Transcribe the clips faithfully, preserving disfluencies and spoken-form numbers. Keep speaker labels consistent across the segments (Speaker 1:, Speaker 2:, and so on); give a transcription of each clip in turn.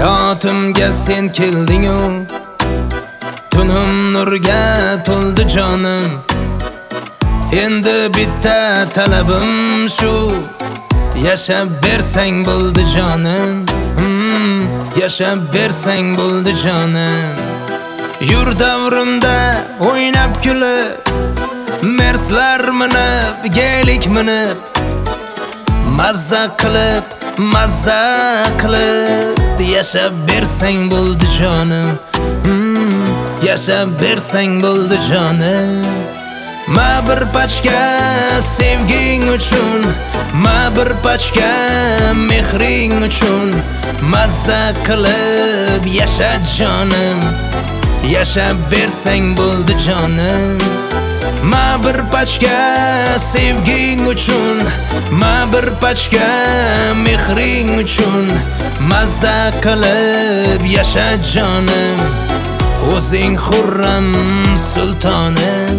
Speaker 1: Hayotimga sen kelding-u, tunim nurga to'ldi jonim. Endi bitta talabim shu, yashab bersang bo'ldi jonim. Hmm, yashab bersang bo'ldi jonim. Yur davrimda o'ynab kulib, merslar minib, gelik minib, mazza qilib, mazza qilib, yashab bersang bo'ldi jonim. Hmm, yashab bersang bo'ldi jonim. Ma bir pachka sevging uchun, ma bir pachka mehring uchun, mazza qilib yasha jonim. Yashab bersang bo'ldi jonim. Ma bir pachka sevging uchun, ma bir pachka mehring uchun, mazza qilib yasha jonim. O'zing xurram sultonim.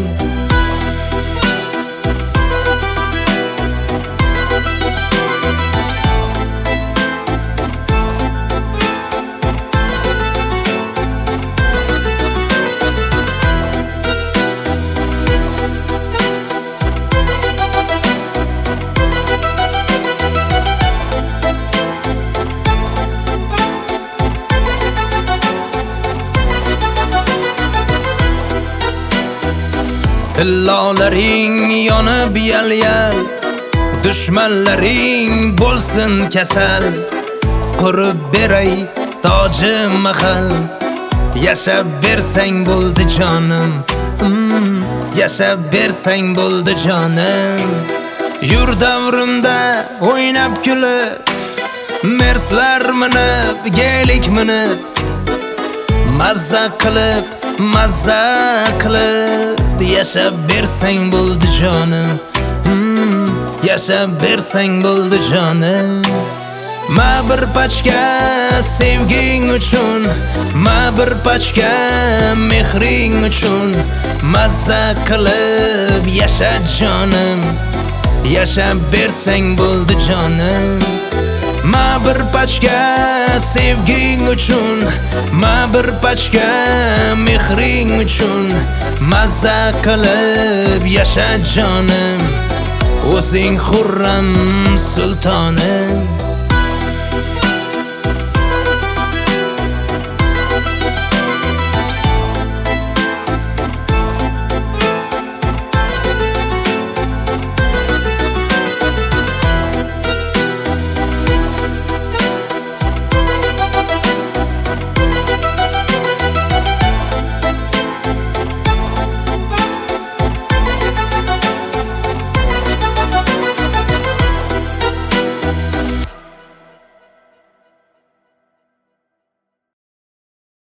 Speaker 1: Illolaring yonib yal-yal, dushmanlaring bo'lsin kasal. Qurib beray toji mahal, yashab bersang bo'ldi jonim. Hmm, yashab bersang bo'ldi jonim. Yur davrimda o'ynab kulib, merslar minib, gelik minib, mazza qilib, mazza qilib, yashab bersang bo'ldi jonim. Hmm, yashab bersang bo'ldi jonim. Ma bir pachka sevging uchun, ma bir pachka mehring uchun, mazza qilib yasha jonim. Yashab bersang bo'ldi jonim. Ma bir pachka sevging uchun, ma bir pachka mehring uchun, mazza qilib yasha jonim. O'zing xurram sultonim.